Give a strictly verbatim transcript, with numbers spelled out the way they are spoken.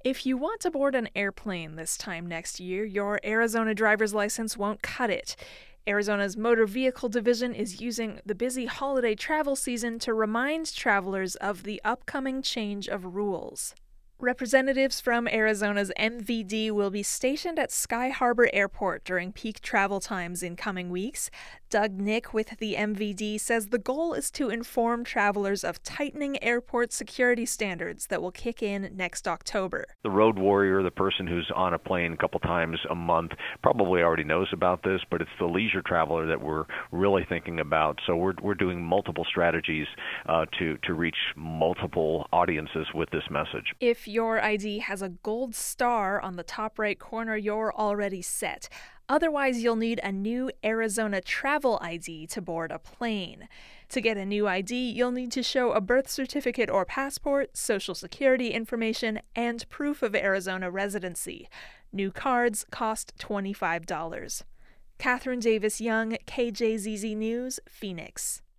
If you want to board an airplane this time next year, your Arizona driver's license won't cut it. Arizona's Motor Vehicle Division is using the busy holiday travel season to remind travelers of the upcoming change of rules. Representatives from Arizona's M V D will be stationed at Sky Harbor Airport during peak travel times in coming weeks. Doug Nick with the M V D says the goal is to inform travelers of tightening airport security standards that will kick in next October. The road warrior, the person who's on a plane a couple times a month, probably already knows about this, but it's the leisure traveler that we're really thinking about. So we're we're doing multiple strategies uh, to, to reach multiple audiences with this message. If your I D has a gold star on the top right corner, you're already set. Otherwise, you'll need a new Arizona Travel I D to board a plane. To get a new I D, you'll need to show a birth certificate or passport, social security information, and proof of Arizona residency. New cards cost twenty-five dollars. Catherine Davis Young, K J Z Z News, Phoenix.